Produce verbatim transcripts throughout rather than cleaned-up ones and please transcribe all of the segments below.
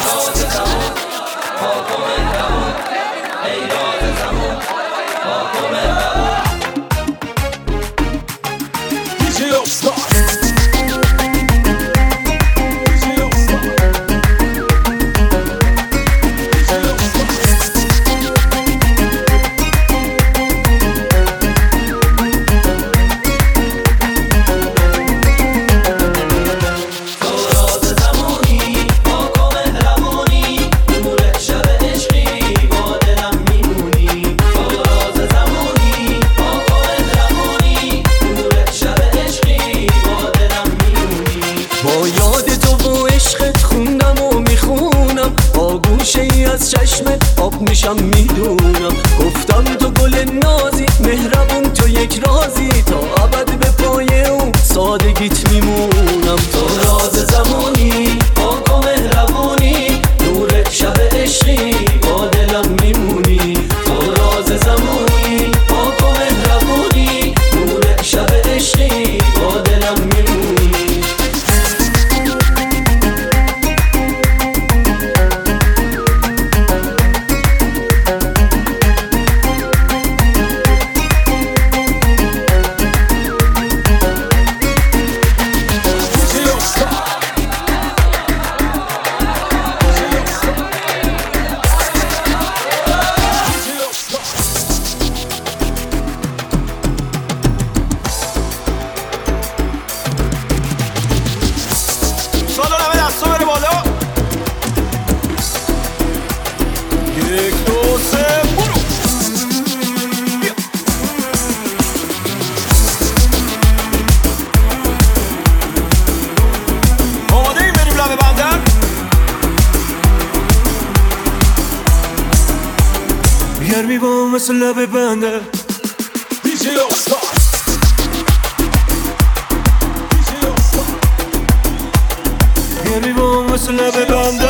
از چشمت آب میشم میدونم. گفتم تو گل نازی مهربون، تو یک رازی، تا ابد به پای اون سادگیت میمونم. تو راز زمانی، پاک و مهربونی، نور شب عشقی، با دلم میمونی. تو راز زمانی، پاک و مهربونی، نور شب عشقی، با دلم میمونی. گرمی با مثل لب بنده گرمی با مثل لب بنده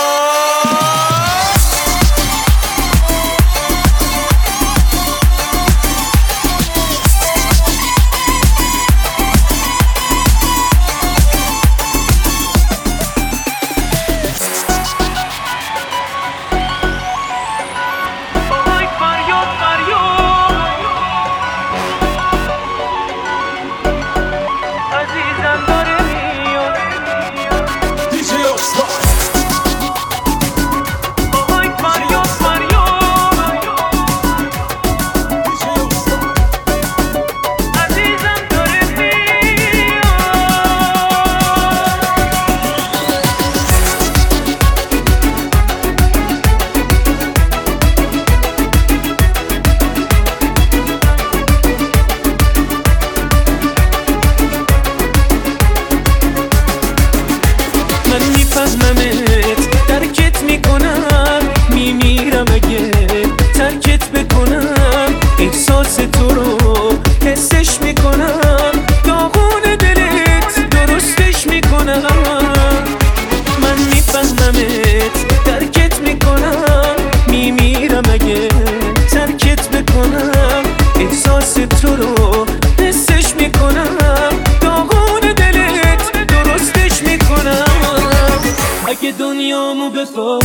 میفهممت، درکت میکنم، میمیرم اگه ترکت بکنم. احساس تو رو حسش میکنم، داغون دلت درستش میکنم. من میفهممت، درکت میکنم، میمیرم اگه ترکت بکنم. احساس تو رو حسش میکنم، داغون دلت درستش میکنم. اگه دنیامو بخواد،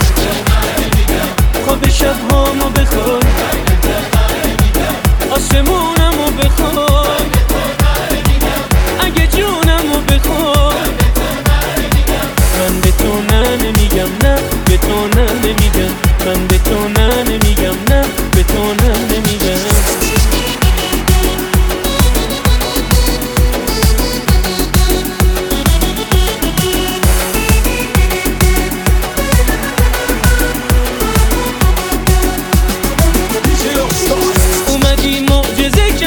خواب شبهامو بخواد، آسمونمو بخواد، اگه جونمو بخواد، من به تو نه نمیگم، نه به تو نه نمیگم، من به تو نه نمیگم، نه به تو نه نمیگم. اومدی معجزه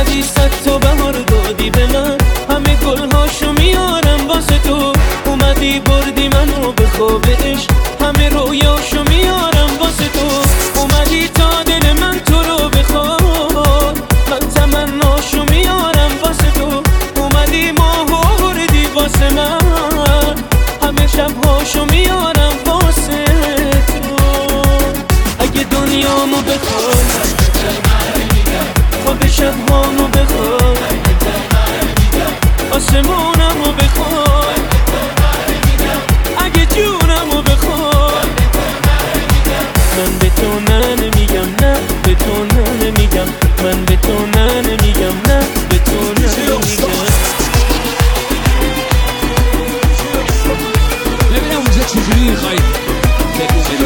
اومدی صد تا بهار دادی به من، همه گلهاشو میارم واسه تو. اومدی بردی منو به خواب عشق، همه رویاشو میارم واسه تو. اومدی تا دل من تو رو بخواد، من تمناشو میارم واسه تو. اومدی ماهو بردی واسه من، همه شبهاشو میارم واسه تو. اگه دنیامو بخواد، خواب شبهامو بخواد، آسمونمو بخواد، اگه جونمو بخواد. من به تو نه نمیگم، نه به تو نه نمیگم، من به تو نه نمیگم، نه به تو نه نمیگم. ببینم اونجا چجوری میخوایی بگو بگو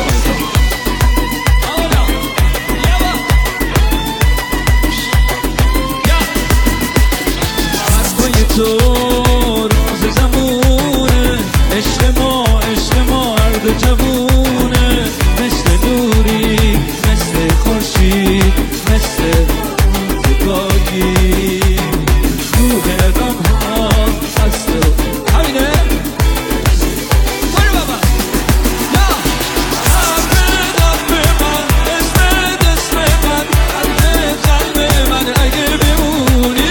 تو روز زمونه، عشق ما عشق ما عرض جوونه، مثل نوری مثل خورشید مثل زیبایی، روح غم ها از تو همینه. برو بابا یا حرف دم من، اسم دست من، قلب قلب من اگه بمونی.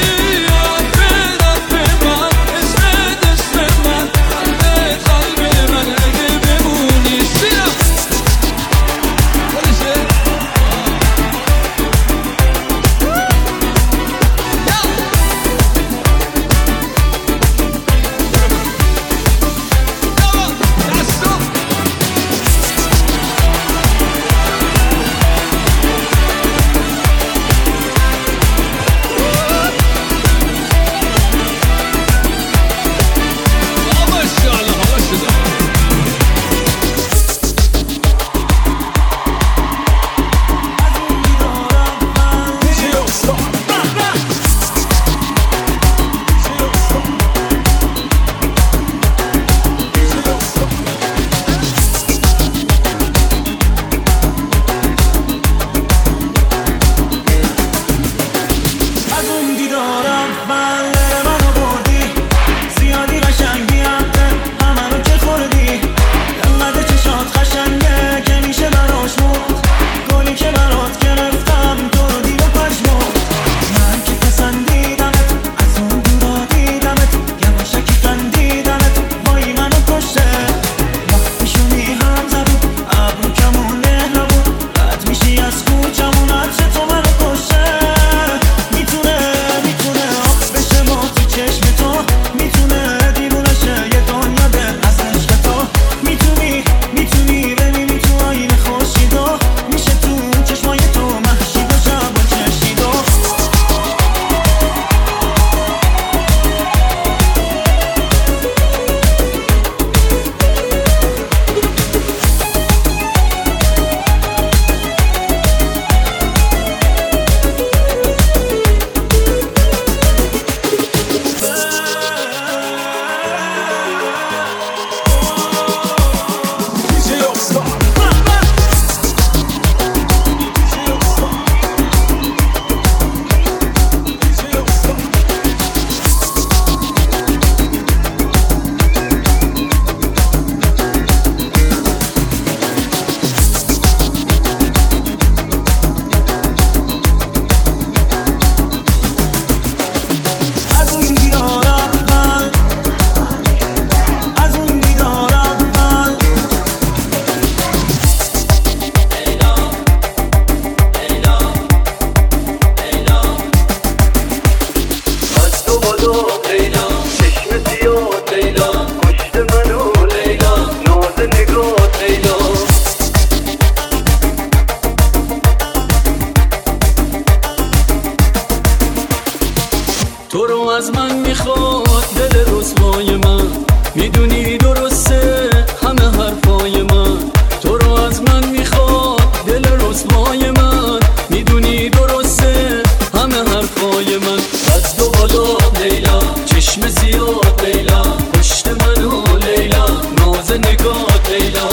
از من میخواد دل رسوای من، میدونی درسته همه حرفای من. تو رو از من میخواد دل رسوای من، میدونی درسته همه حرفای من. قد و بالا لیلا، چشم زیاد لیلا، پشت منو لیلا، ناز نگات لیلا.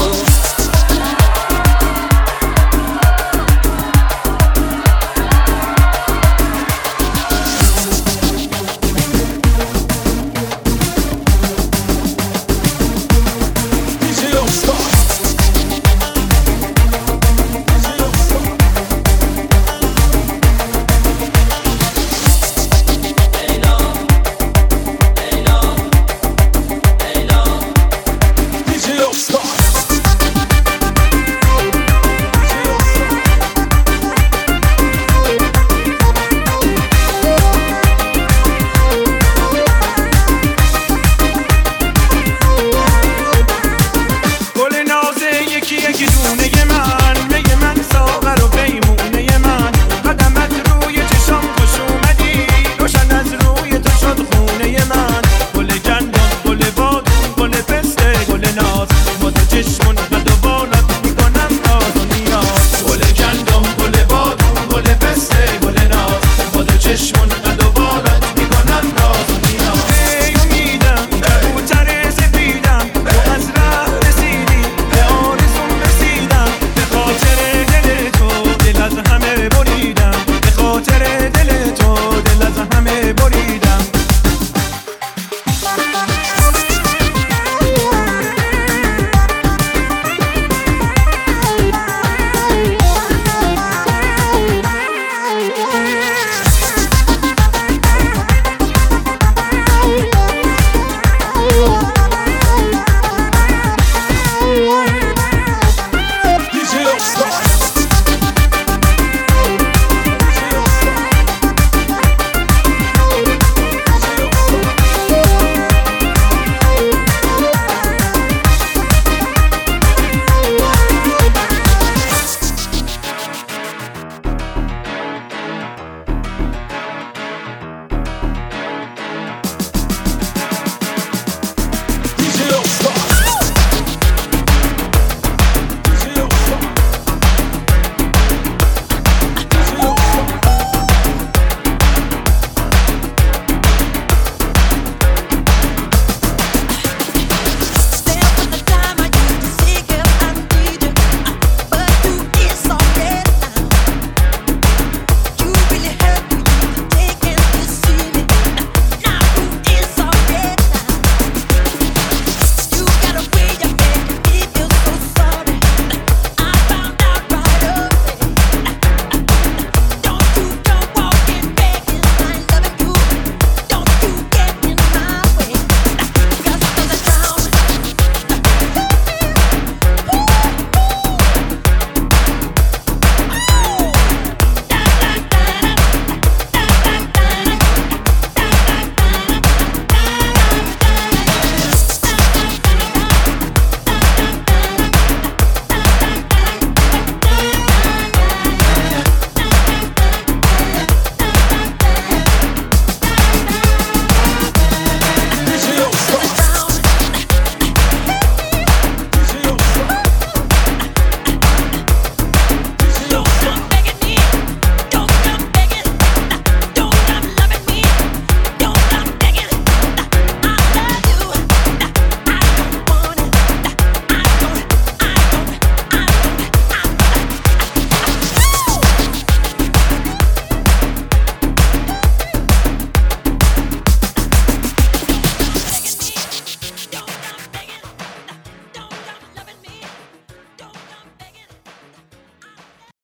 چشمان قد